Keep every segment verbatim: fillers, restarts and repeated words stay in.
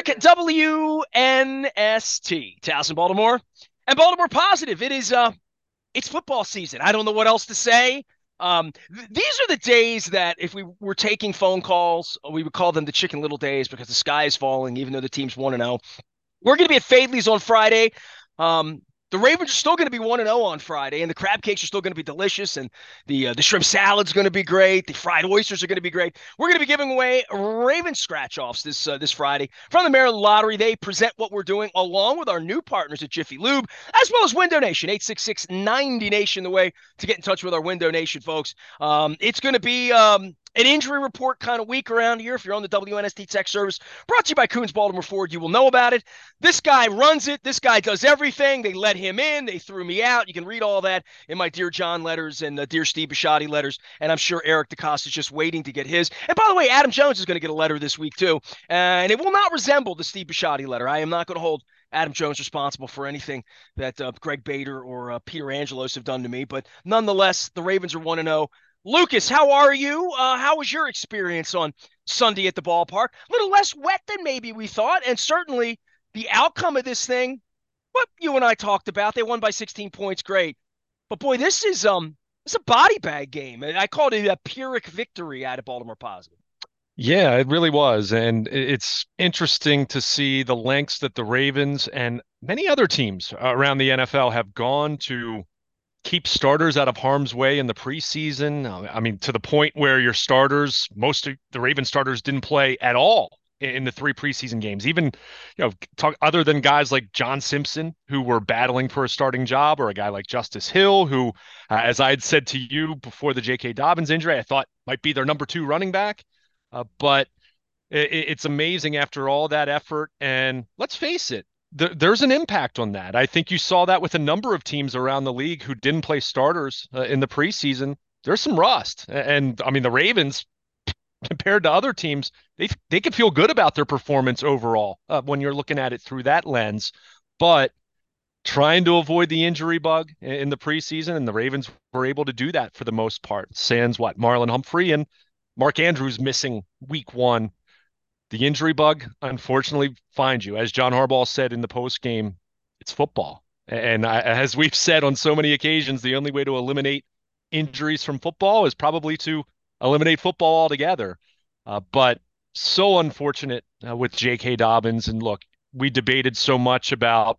Eric, W N S T, Towson, Baltimore, and Baltimore Positive. It is uh, it's football season. I don't know what else to say. Um, th- these are the days that if we were taking phone calls, we would call them the Chicken Little days because the sky is falling, even though the team's one and zero. We're going to be at Fadley's on Friday. Um, the Ravens are still going to be one and oh on Friday, and the crab cakes are still going to be delicious, and the uh, the shrimp salad's going to be great. The fried oysters are going to be great. We're going to be giving away Raven scratch-offs this uh, this Friday from the Maryland Lottery. They present what we're doing along with our new partners at Jiffy Lube, as well as Window Nation, eight six six, ninety Nation, the way to get in touch with our Window Nation folks. Um, it's going to be um, an injury report kind of week around here. If you're on the W N S T Tech Service, brought to you by Coons Baltimore Ford, you will know about it. This guy runs it. This guy does everything. They let him in. They threw me out. You can read all that in my Dear John letters and uh, Dear Steve Bisciotti letters. And I'm sure Eric DeCosta is just waiting to get his. And by the way, Adam Jones is going to get a letter this week too. And it will not resemble the Steve Bisciotti letter. I am not going to hold Adam Jones responsible for anything that uh, Greg Bader or uh, Peter Angelos have done to me. But nonetheless, the Ravens are one and oh. Lucas, how are you? Uh, how was your experience on Sunday at the ballpark? A little less wet than maybe we thought, and certainly the outcome of this thing, what you and I talked about, they won by sixteen points, great. But boy, this is um, it's a body bag game. I called it a Pyrrhic victory out of Baltimore Positive. Yeah, it really was. And it's interesting to see the lengths that the Ravens and many other teams around the N F L have gone to keep starters out of harm's way in the preseason. Uh, I mean, to the point where your starters, most of the Ravens starters didn't play at all in the three preseason games. Even, you know, talk other than guys like John Simpson, who were battling for a starting job, or a guy like Justice Hill, who, uh, as I had said to you before the J K. Dobbins injury, I thought might be their number two running back. Uh, but it, it's amazing after all that effort. And let's face it, th there's an impact on that. I think you saw that with a number of teams around the league who didn't play starters uh, in the preseason. There's some rust. And I mean, the Ravens, compared to other teams, they they can feel good about their performance overall uh, when you're looking at it through that lens. But trying to avoid the injury bug in the preseason, and the Ravens were able to do that for the most part. Sans what, Marlon Humphrey and Mark Andrews missing week one. The injury bug, unfortunately, finds you. As John Harbaugh said in the post game, it's football. And I, as we've said on so many occasions, the only way to eliminate injuries from football is probably to eliminate football altogether. Uh, but so unfortunate uh, with J K. Dobbins. And look, we debated so much about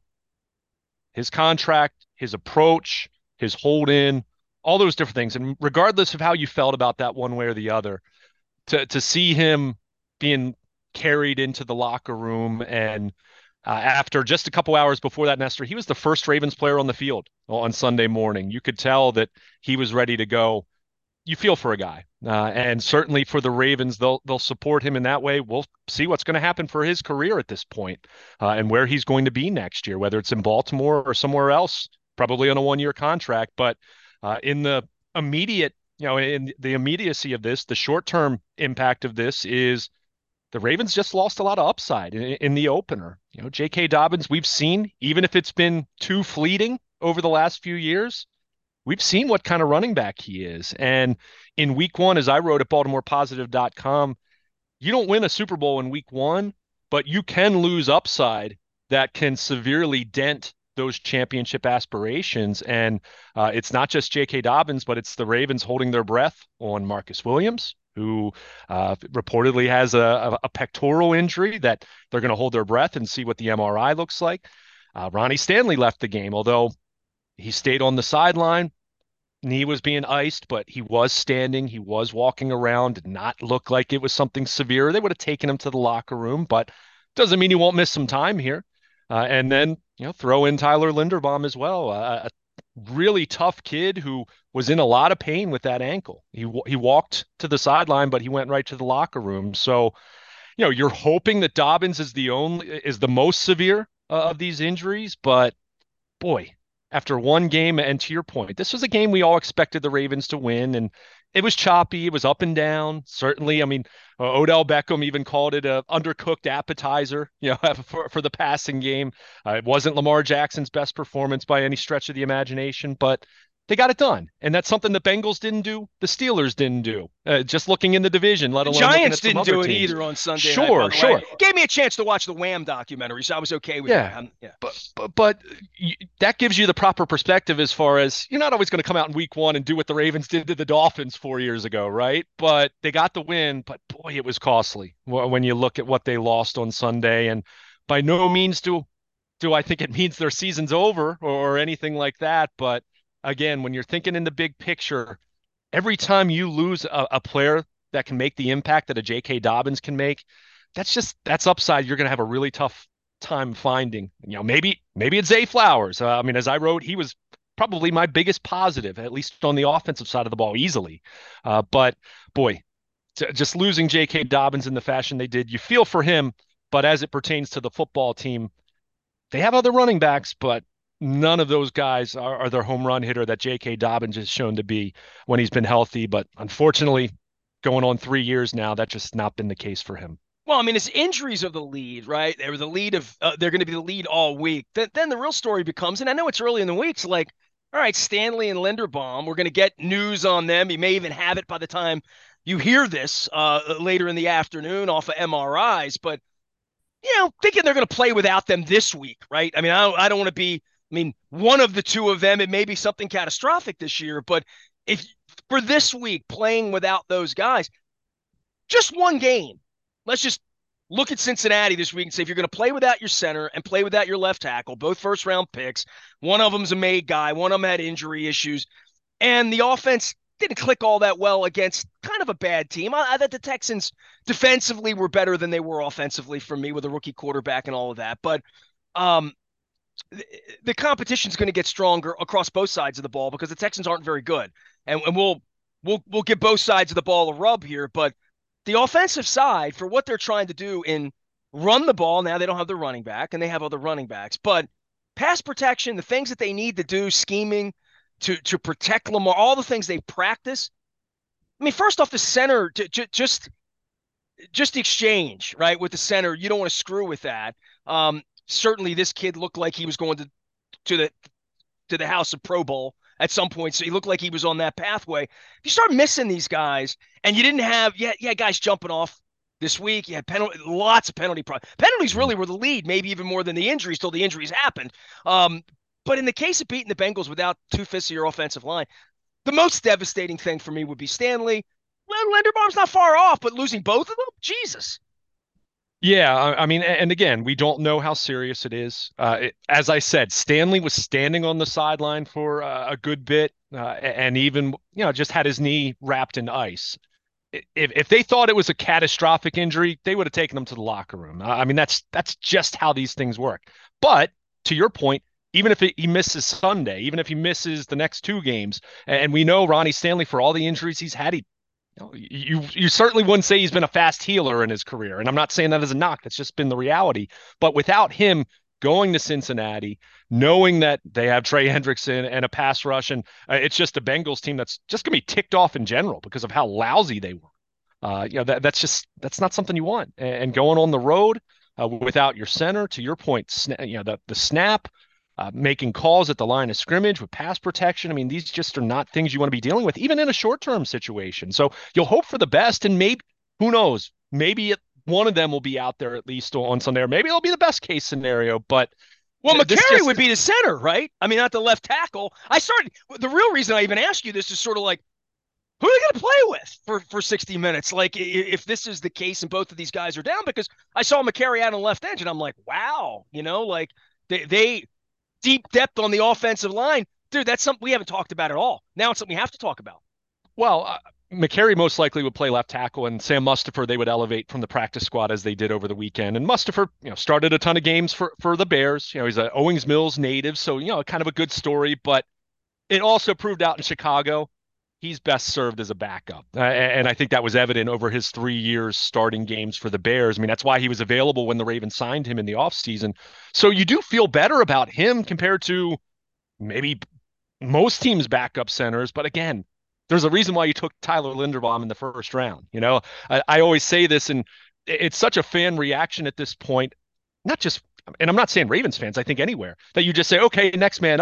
his contract, his approach, his hold in, all those different things. And regardless of how you felt about that one way or the other, to to see him being carried into the locker room and uh, after just a couple hours before that, Nestor, he was the first Ravens player on the field on Sunday morning. You could tell that he was ready to go. You feel for a guy, uh, and certainly for the Ravens, they'll they'll support him in that way. We'll see what's going to happen for his career at this point, uh, and where he's going to be next year, whether it's in Baltimore or somewhere else, probably on a one-year contract. But uh, in the immediate, you know, in the immediacy of this, the short-term impact of this is the Ravens just lost a lot of upside in, in the opener. You know, J K. Dobbins, we've seen, even if it's been too fleeting over the last few years, we've seen what kind of running back he is. And in week one, as I wrote at baltimore positive dot com, you don't win a Super Bowl in week one, but you can lose upside that can severely dent those championship aspirations. And uh, it's not just J K. Dobbins, but it's the Ravens holding their breath on Marcus Williams, who uh, reportedly has a, a, a pectoral injury that they're going to hold their breath and see what the M R I looks like. Uh, Ronnie Stanley left the game, although he stayed on the sideline. Knee was being iced, but he was standing. He was walking around. Did not look like it was something severe. They would have taken him to the locker room, but doesn't mean he won't miss some time here. Uh, and then, you know, throw in Tyler Linderbaum as well, uh, a really tough kid who was in a lot of pain with that ankle. He he walked to the sideline, but he went right to the locker room. So, you know, you're hoping that Dobbins is the only is the most severe uh, of these injuries, but boy, after one game, and to your point, this was a game we all expected the Ravens to win, and it was choppy. It was up and down. Certainly, I mean, uh, Odell Beckham even called it a undercooked appetizer, you know, for, for the passing game. Uh, it wasn't Lamar Jackson's best performance by any stretch of the imagination, but they got it done. And that's something the Bengals didn't do, the Steelers didn't do. Uh, just looking in the division, let The alone looking Giants at some didn't other do it teams. either on Sunday night, by Sure, the way. sure. Gave me a chance to watch the Wham documentary, so I was okay with that. Yeah. Um, yeah. But, but but that gives you the proper perspective as far as you're not always going to come out in week one and do what the Ravens did to the Dolphins four years ago, right? But they got the win, but boy, it was costly when you look at what they lost on Sunday. And by no means do do I think it means their season's over or, or anything like that. But again, when you're thinking in the big picture, every time you lose a, a player that can make the impact that a J K. Dobbins can make, that's just that's upside you're going to have a really tough time finding. You know, maybe maybe it's Zay Flowers. Uh, I mean, as I wrote, he was probably my biggest positive, at least on the offensive side of the ball, easily. Uh, but boy, t- just losing J K. Dobbins in the fashion they did, you feel for him. But as it pertains to the football team, they have other running backs, but none of those guys are, are their home run hitter that J K. Dobbins has shown to be when he's been healthy. But unfortunately, going on three years now, that's just not been the case for him. Well, I mean, his injuries are the lead, right? They were the lead of, uh, they're going to be the lead all week. Then, then the real story becomes, and I know it's early in the week, so like, all right, Stanley and Linderbaum, we're going to get news on them. You may even have it by the time you hear this uh, later in the afternoon off of M R Is, but, you know, thinking they're going to play without them this week, right? I mean, I don't, I don't want to be, I mean, one of the two of them, it may be something catastrophic this year, but if for this week playing without those guys, just one game. Let's just look at Cincinnati this week and say if you're going to play without your center and play without your left tackle, both first round picks, one of them's a made guy, one of them had injury issues, and the offense didn't click all that well against kind of a bad team. I, I thought the Texans defensively were better than they were offensively for me with a rookie quarterback and all of that. But um, the, the competition is going to get stronger across both sides of the ball because the Texans aren't very good, and, and we'll we'll we'll give both sides of the ball a rub here, but the offensive side for what they're trying to do in run the ball. Now they don't have the running back and they have other running backs, but pass protection, the things that they need to do, scheming to, to protect Lamar, all the things they practice. I mean, first off, the center, to, to, just, just the exchange, right? With the center, you don't want to screw with that. Um, certainly this kid looked like he was going to, to the, to the House of Pro Bowl at some point. So he looked like he was on that pathway. If you start missing these guys and you didn't have, yeah, yeah, guys jumping off this week, you had penalty, lots of penalty problems. Penalties really were the lead, maybe even more than the injuries till the injuries happened. Um, but in the case of beating the Bengals without two-fifths of your offensive line, the most devastating thing for me would be Stanley. Well, Linderbaum's not far off, but losing both of them? Jesus. Yeah, I, I mean, and again, we don't know how serious it is. Uh, it, as I said, Stanley was standing on the sideline for uh, a good bit, uh, and even you know just had his knee wrapped in ice. If if they thought it was a catastrophic injury, they would have taken him to the locker room. I mean, that's that's just how these things work. But to your point, even if it, he misses Sunday, even if he misses the next two games, and we know Ronnie Stanley for all the injuries he's had, he you you certainly wouldn't say he's been a fast healer in his career, and I'm not saying that as a knock. That's just been the reality. But without him going to Cincinnati, knowing that they have Trey Hendrickson and a pass rush, and uh, it's just a Bengals team that's just gonna be ticked off in general because of how lousy they were. Uh, you know that that's just that's not something you want. And, and going on the road uh, without your center, to your point, sna- you know the the snap. Uh, making calls at the line of scrimmage with pass protection. I mean, these just are not things you want to be dealing with, even in a short-term situation. So you'll hope for the best, and maybe, who knows, maybe it, one of them will be out there at least on Sunday, or maybe it'll be the best case scenario. But well, th- Mekari just, would be the center, right? I mean, not the left tackle. I started, the real reason I even asked you this is sort of like, who are they going to play with for, for sixty minutes? Like, if this is the case and both of these guys are down, because I saw Mekari out on the left edge, and I'm like, wow, you know, like, they, they deep depth on the offensive line. Dude, that's something we haven't talked about at all. Now it's something we have to talk about. Well, uh, Mekari most likely would play left tackle, and Sam Mustipher they would elevate from the practice squad as they did over the weekend. And Mustipher, you know, started a ton of games for for the Bears. You know, he's a Owings Mills native, so you know, kind of a good story. But it also proved out in Chicago he's best served as a backup. Uh, and I think that was evident over his three years starting games for the Bears. I mean, that's why he was available when the Ravens signed him in the offseason. So you do feel better about him compared to maybe most teams' backup centers. But again, there's a reason why you took Tyler Linderbaum in the first round. You know, I, I always say this, and it's such a fan reaction at this point, not just, and I'm not saying Ravens fans, I think anywhere, that you just say, okay, next man up.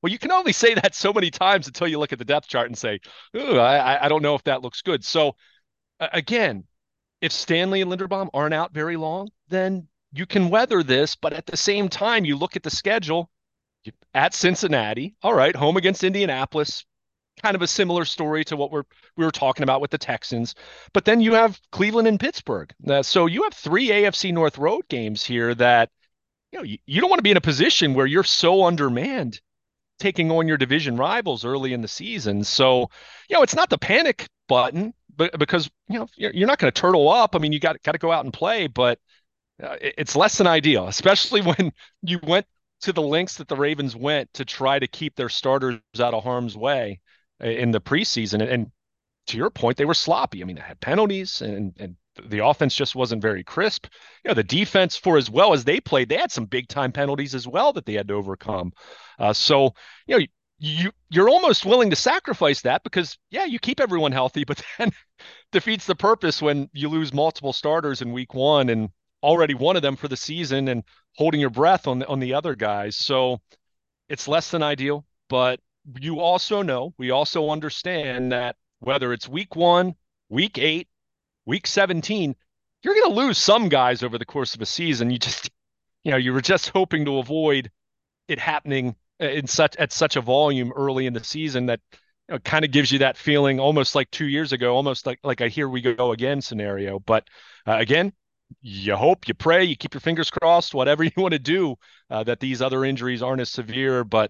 Well, you can only say that so many times until you look at the depth chart and say, "Ooh, I, I don't know if that looks good." So uh, again, if Stanley and Linderbaum aren't out very long, then you can weather this. But at the same time, you look at the schedule at Cincinnati. All right, home against Indianapolis, kind of a similar story to what we're we were talking about with the Texans. But then you have Cleveland and Pittsburgh. Uh, so you have three A F C North road games here that you know you, you don't want to be in a position where you're so undermanned taking on your division rivals early in the season. So, you know, it's not the panic button, but because you know you're, you're not going to turtle up. I mean, you got got to go out and play, but uh, it, it's less than ideal, especially when you went to the lengths that the Ravens went to try to keep their starters out of harm's way in the preseason. And, and to your point, they were sloppy. I mean, they had penalties and and the offense just wasn't very crisp. You know, the defense, for as well as they played, they had some big time penalties as well that they had to overcome. Uh, so, you know, you you're almost willing to sacrifice that because yeah, you keep everyone healthy, but then defeats the purpose when you lose multiple starters in week one and already one of them for the season and holding your breath on the, on the other guys. So it's less than ideal, but you also know, we also understand that whether it's week one, week eight, week seventeen, you're going to lose some guys over the course of a season. You just, you know, you were just hoping to avoid it happening in such at such a volume early in the season that you know, kind of gives you that feeling almost like two years ago, almost like like a here we go again scenario. But uh, again, you hope, you pray, you keep your fingers crossed, whatever you want to do, uh, that these other injuries aren't as severe. But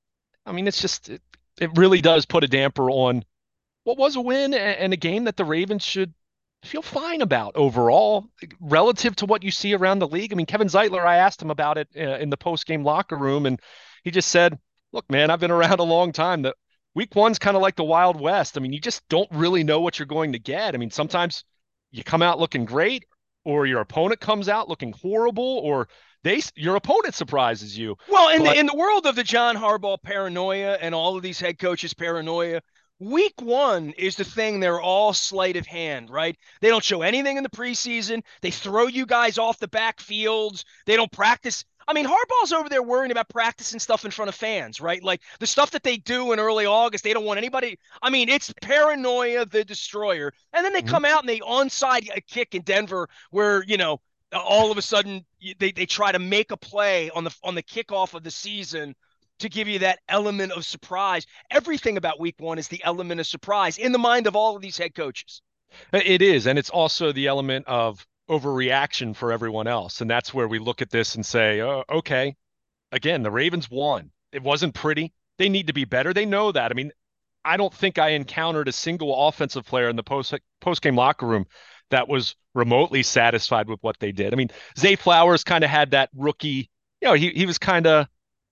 I mean, it's just it, it really does put a damper on what was a win and a game that the Ravens should feel fine about overall relative to what you see around the league. I mean, Kevin Zeitler, I asked him about it uh, in the post-game locker room, and he just said, look, man, I've been around a long time. The week one's kind of like the Wild West. I mean, you just don't really know what you're going to get. I mean, sometimes you come out looking great, or your opponent comes out looking horrible, or they your opponent surprises you. Well, in But the in the world of the John Harbaugh paranoia and all of these head coaches paranoia, week one is the thing they're all sleight of hand, right? They don't show anything in the preseason. They throw you guys off the backfields. They don't practice. I mean, Harbaugh's over there worrying about practicing stuff in front of fans, right? Like the stuff that they do in early August, they don't want anybody. I mean, it's paranoia, the destroyer. And then they Mhm. come out and they onside a kick in Denver where, you know, all of a sudden they, they try to make a play on the on the kickoff of the season to give you that element of surprise. Everything about week one is the element of surprise in the mind of all of these head coaches. It is. And it's also the element of overreaction for everyone else. And that's where we look at this and say, oh, okay, again, the Ravens won. It wasn't pretty. They need to be better. They know that. I mean, I don't think I encountered a single offensive player in the post post game locker room that was remotely satisfied with what they did. I mean, Zay Flowers kind of had that rookie, you know, he he was kind of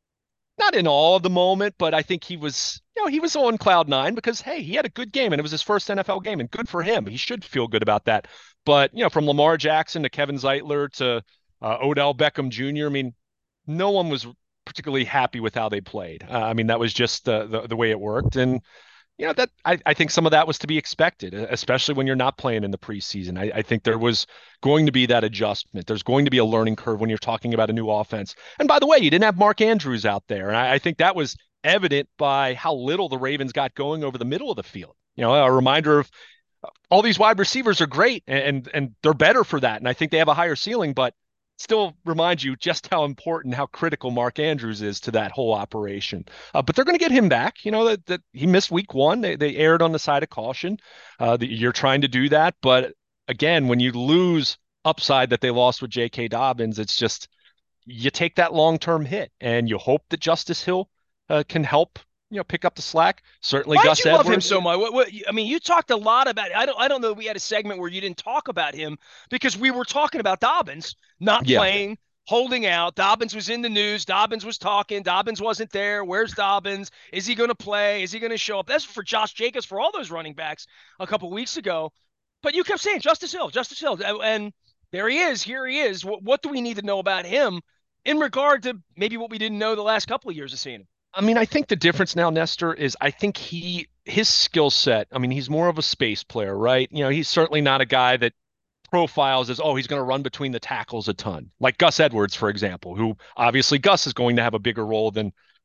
not in all of the moment, but I think he was, you know, he was on cloud nine because, hey, he had a good game and it was his first N F L game and good for him. He should feel good about that. But, you know, from Lamar Jackson to Kevin Zeitler to uh, Odell Beckham Junior, I mean, no one was particularly happy with how they played. Uh, I mean, that was just the, the, the way it worked. And, you know, that I, I think some of that was to be expected, especially when you're not playing in the preseason. I, I think there was going to be that adjustment. There's going to be a learning curve when you're talking about a new offense. And by the way, you didn't have Mark Andrews out there. And I, I think that was evident by how little the Ravens got going over the middle of the field. You know, a reminder of all these wide receivers are great and and they're better for that. And I think they have a higher ceiling, but still reminds you just how important, how critical Mark Andrews is to that whole operation. Uh, but they're going to get him back. You know that, that he missed week one. They they erred on the side of caution. Uh, the, you're trying to do that, but again, when you lose upside that they lost with J K. Dobbins, it's just you take that long term hit, and you hope that Justice Hill uh, can help. You know, pick up the slack. Certainly, Why did Gus you love him Edwards. so much? What, what, I mean, you talked a lot about. I don't. I don't know. That we had a segment where you didn't talk about him because we were talking about Dobbins not Yeah, playing, holding out. Dobbins was in the news. Dobbins was talking. Dobbins wasn't there. Where's Dobbins? Is he going to play? Is he going to show up? That's for Josh Jacobs for all those running backs a couple weeks ago. But you kept saying Justice Hill, Justice Hill, and there he is. Here he is. What, what do we need to know about him in regard to maybe what we didn't know the last couple of years of seeing him? I mean, I think the difference now, Nestor, is I think he his skill set. I mean, he's more of a space player, right? You know, he's certainly not a guy that profiles as, oh, he's going to run between the tackles a ton, like Gus Edwards, for example, who obviously Gus is going to have a bigger role than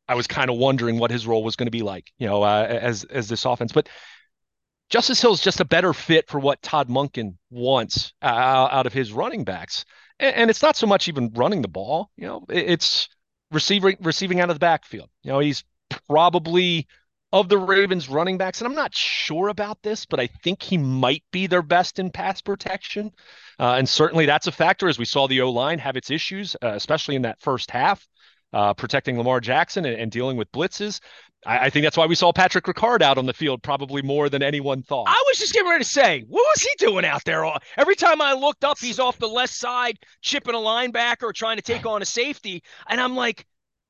I was kind of wondering what his role was going to be like, you know, uh, as as this offense. But Justice Hill's just a better fit for what Todd Monken wants uh, out of his running backs. And, and it's not so much even running the ball, you know, it's receiving receiving out of the backfield. You know, he's probably of the Ravens running backs, and I'm not sure about this, but I think he might be their best in pass protection. Uh, and certainly that's a factor as we saw the O-line have its issues, uh, especially in that first half, uh, protecting Lamar Jackson and, and dealing with blitzes. I, I think that's why we saw Patrick Ricard out on the field probably more than anyone thought. I was just getting ready to say, what was he doing out there? Every time I looked up, he's off the left side, chipping a linebacker or trying to take on a safety. And I'm like,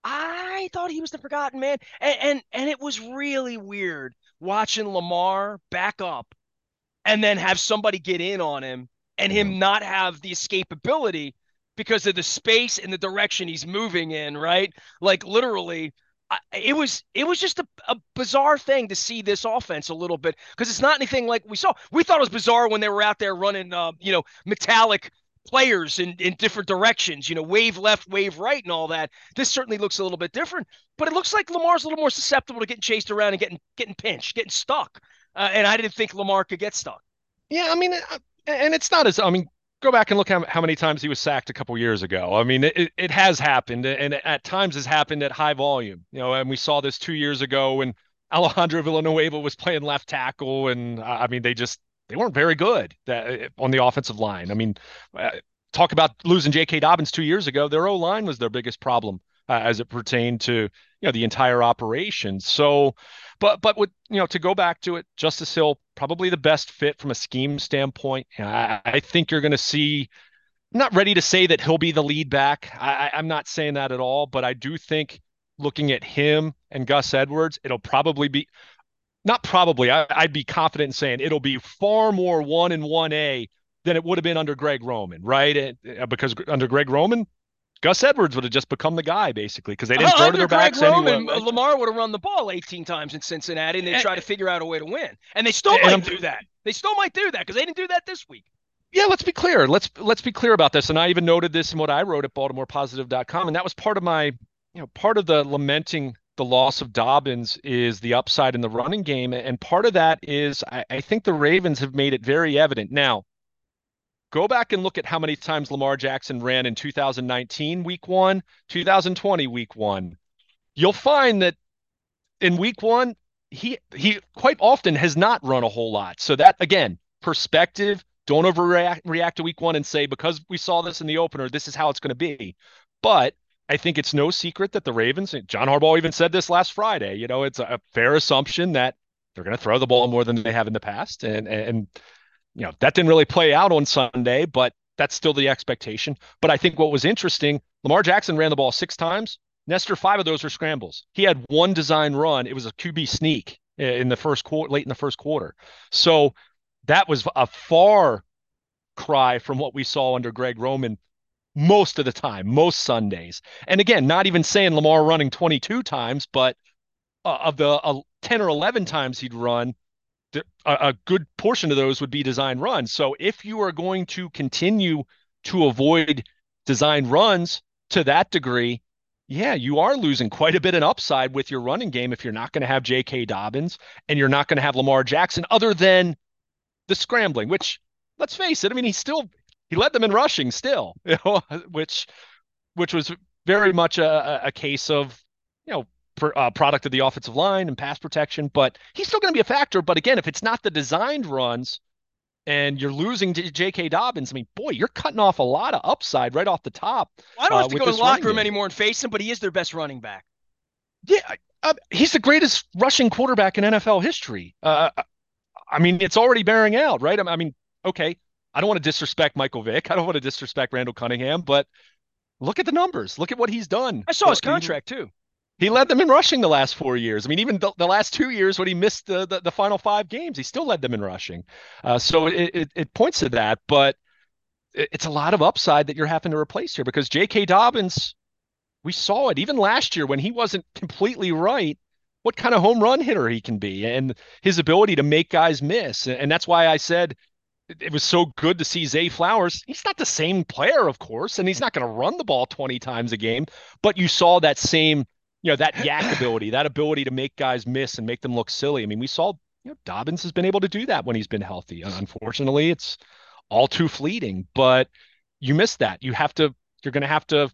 I thought he was the forgotten man. And and, and it was really weird watching Lamar back up and then have somebody get in on him and him not have the escapability because of the space and the direction he's moving in, right? Like literally, I, it was it was just a, a bizarre thing to see this offense a little bit because it's not anything like we saw. We thought it was bizarre when they were out there running, uh, you know, metallic players in, in different directions, you know, wave left, wave right, and all that. This certainly looks a little bit different, but it looks like Lamar's a little more susceptible to getting chased around and getting getting pinched, getting stuck. Uh, and I didn't think Lamar could get stuck. Yeah, I mean, uh, and it's not as I mean, go back and look how, how many times he was sacked a couple years ago. I mean, it, it has happened, and at times has happened at high volume. You know, and we saw this two years ago when Alejandro Villanueva was playing left tackle, and uh, I mean, they just they weren't very good that, uh, on the offensive line. I mean, uh, talk about losing J K. Dobbins two years ago. Their O line was their biggest problem uh, as it pertained to you know the entire operation. So, but but with you know to go back to it, Justice Hill probably the best fit from a scheme standpoint. I, I think you're going to see. I'm not ready to say that he'll be the lead back. I, I'm not saying that at all, but I do think looking at him and Gus Edwards, it'll probably be not probably. I, I'd be confident in saying it'll be far more one and one A than it would have been under Greg Roman, right? And, uh, because under Greg Roman, Gus Edwards would have just become the guy basically because they didn't Uh, throw to under their Greg backs Roman, anyway. Lamar would have run the ball eighteen times in Cincinnati, and they try to figure out a way to win. And they still And might I'm- do that. They still might do that because they didn't do that this week. Yeah, let's be clear. Let's let's be clear about this. And I even noted this in what I wrote at Baltimore Positive dot com, and that was part of my, you know, part of the lamenting the loss of Dobbins is the upside in the running game, and part of that is I, I think the Ravens have made it very evident. Now, go back and look at how many times Lamar Jackson ran in two thousand nineteen week one, two thousand twenty week one. You'll find that in week one, he he quite often has not run a whole lot. So that again, perspective. Don't overreact react to week one and say, because we saw this in the opener, this is how it's going to be. But I think it's no secret that the Ravens, John Harbaugh even said this last Friday, you know, it's a fair assumption that they're going to throw the ball more than they have in the past. And, and, you know, that didn't really play out on Sunday, but that's still the expectation. But I think what was interesting, Lamar Jackson ran the ball six times. Nestor, five of those were scrambles. He had one design run. It was a Q B sneak in the first quarter, late in the first quarter. So that was a far cry from what we saw under Greg Roman most of the time, most Sundays. And again, not even saying Lamar running twenty-two times, but uh, of the uh, ten or eleven times he'd run, a, a good portion of those would be design runs. So if you are going to continue to avoid design runs to that degree, yeah, you are losing quite a bit in upside with your running game if you're not going to have J K. Dobbins and you're not going to have Lamar Jackson other than the scrambling, which let's face it, I mean, he still he led them in rushing still, you know, which which was very much a, a case of, you know, per, uh, product of the offensive line and pass protection, but he's still going to be a factor. But again, if it's not the designed runs and you're losing J K. Dobbins, I mean, boy, you're cutting off a lot of upside right off the top. Well, I don't uh, have to go to the locker room anymore and face him, but he is their best running back. Yeah, uh, he's the greatest rushing quarterback in N F L history. Uh, I mean, it's already bearing out, right? I mean, okay, I don't want to disrespect Michael Vick. I don't want to disrespect Randall Cunningham, but look at the numbers. Look at what he's done. I saw his contract too. He led them in rushing the last four years. I mean, even the, the last two years when he missed the, the, the final five games, he still led them in rushing. Uh, so it, it, it points to that, but it, it's a lot of upside that you're having to replace here because J K. Dobbins, we saw it even last year when he wasn't completely right, what kind of home run hitter he can be and his ability to make guys miss. And that's why I said it was so good to see Zay Flowers. He's not the same player, of course, and he's not going to run the ball twenty times a game, but you saw that same, you know, that yak ability, that ability to make guys miss and make them look silly. I mean, we saw, you know, Dobbins has been able to do that when he's been healthy. Unfortunately, it's all too fleeting, but you miss that. You have to, you're going to have to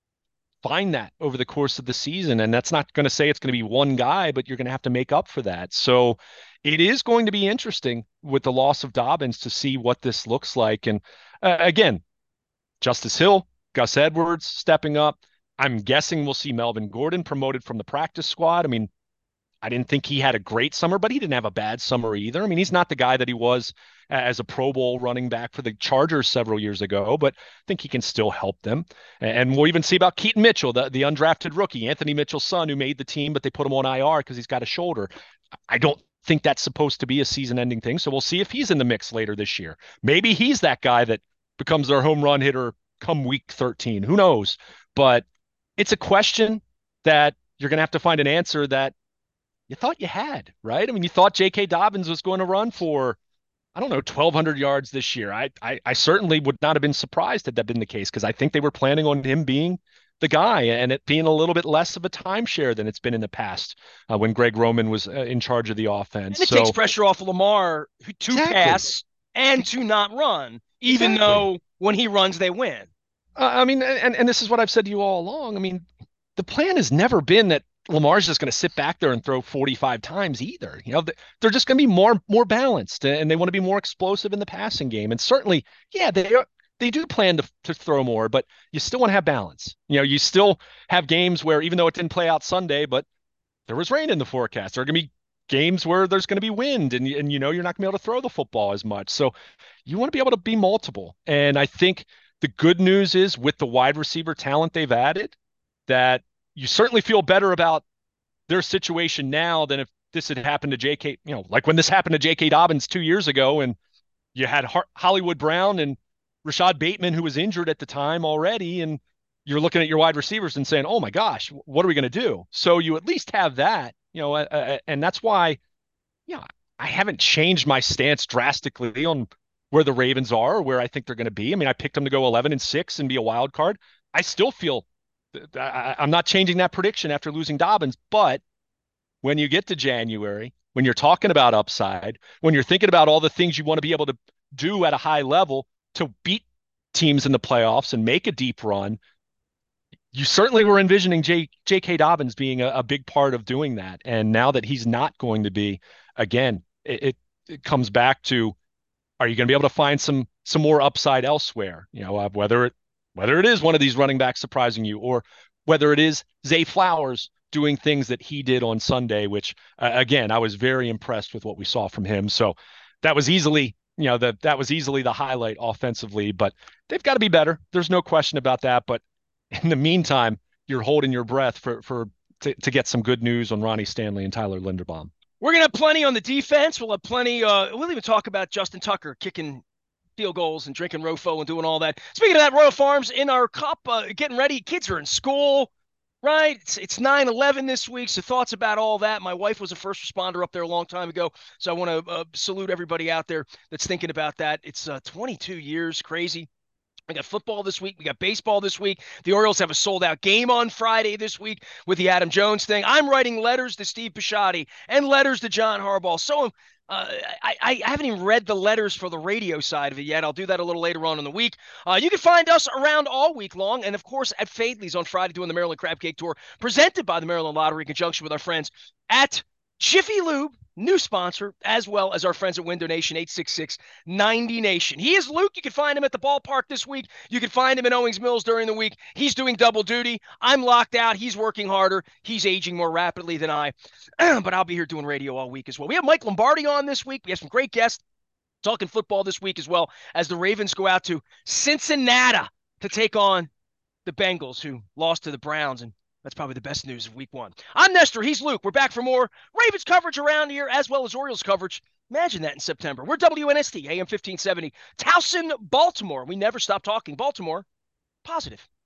find that over the course of the season. And that's not going to say it's going to be one guy, but you're going to have to make up for that. So it is going to be interesting with the loss of Dobbins to see what this looks like. And uh, again, Justice Hill, Gus Edwards stepping up. I'm guessing we'll see Melvin Gordon promoted from the practice squad. I mean, I didn't think he had a great summer, but he didn't have a bad summer either. I mean, he's not the guy that he was as a Pro Bowl running back for the Chargers several years ago, but I think he can still help them. And we'll even see about Keaton Mitchell, the, the undrafted rookie, Anthony Mitchell's son, who made the team, but they put him on I R because he's got a shoulder. I don't think that's supposed to be a season-ending thing, so we'll see if he's in the mix later this year. Maybe he's that guy that becomes their home run hitter come week thirteen. Who knows? But it's a question that you're going to have to find an answer that you thought you had, right? I mean, you thought J K. Dobbins was going to run for, I don't know, twelve hundred yards this year. I, I, I certainly would not have been surprised had that been the case because I think they were planning on him being the guy and it being a little bit less of a timeshare than it's been in the past uh, when Greg Roman was uh, in charge of the offense. And it so, takes pressure off of Lamar to exactly. pass and to not run, even exactly. though when he runs, they win. Uh, I mean, and, and this is what I've said to you all along. I mean, the plan has never been that Lamar's just going to sit back there and throw forty-five times either. You know, they're just going to be more more balanced and they want to be more explosive in the passing game. And certainly, yeah, they are, they do plan to, to throw more, but you still want to have balance. You know, you still have games where even though it didn't play out Sunday, but there was rain in the forecast. There are going to be games where there's going to be wind and, and you know, you're not going to be able to throw the football as much. So you want to be able to be multiple. And I think the good news is with the wide receiver talent they've added that you certainly feel better about their situation now than if this had happened to J K, you know, like when this happened to J K. Dobbins two years ago and you had Hollywood Brown and Rashad Bateman, who was injured at the time already. And you're looking at your wide receivers and saying, oh my gosh, what are we going to do? So you at least have that, you know, uh, and that's why, yeah, you know, I haven't changed my stance drastically on where the Ravens are or where I think they're going to be. I mean, I picked them to go eleven and six and be a wild card. I still feel I, I'm not changing that prediction after losing Dobbins, but when you get to January, when you're talking about upside, when you're thinking about all the things you want to be able to do at a high level to beat teams in the playoffs and make a deep run, you certainly were envisioning J, J.K. Dobbins being a, a big part of doing that. And now that he's not going to be, again, it, it, it comes back to, are you going to be able to find some some more upside elsewhere? You know, uh, whether it whether it is one of these running backs surprising you or whether it is Zay Flowers doing things that he did on Sunday, which, uh, again, I was very impressed with what we saw from him. So that was easily, you know, that that was easily the highlight offensively, but they've got to be better. There's no question about that. But in the meantime, you're holding your breath for, for to, to get some good news on Ronnie Stanley and Tyler Linderbaum. We're going to have plenty on the defense. We'll have plenty. Uh, we'll even talk about Justin Tucker kicking field goals and drinking Rofo and doing all that. Speaking of that, Royal Farms in our cup, uh, getting ready. Kids are in school, right? It's, it's nine eleven this week, so thoughts about all that. My wife was a first responder up there a long time ago, so I want to uh, salute everybody out there that's thinking about that. It's uh, twenty-two years, crazy. We got football this week. We got baseball this week. The Orioles have a sold-out game on Friday this week with the Adam Jones thing. I'm writing letters to Steve Bisciotti and letters to John Harbaugh. So uh, I, I haven't even read the letters for the radio side of it yet. I'll do that a little later on in the week. Uh, you can find us around all week long, and, of course, at Fadley's on Friday doing the Maryland Crab Cake Tour, presented by the Maryland Lottery in conjunction with our friends at Jiffy Lube, new sponsor, as well as our friends at Window Nation, eight six six, ninety Nation. He is Luke. You can find him at the ballpark this week. You can find him in Owings Mills during the week. He's doing double duty. I'm locked out. He's working harder. He's aging more rapidly than I, but I'll be here doing radio all week as well. We have Mike Lombardi on this week. We have some great guests talking football this week as well as the Ravens go out to Cincinnati to take on the Bengals, who lost to the Browns, and that's probably the best news of week one. I'm Nestor. He's Luke. We're back for more Ravens coverage around here as well as Orioles coverage. Imagine that in September. We're W N S T, A M fifteen seventy, Towson, Baltimore. We never stop talking Baltimore. Positive.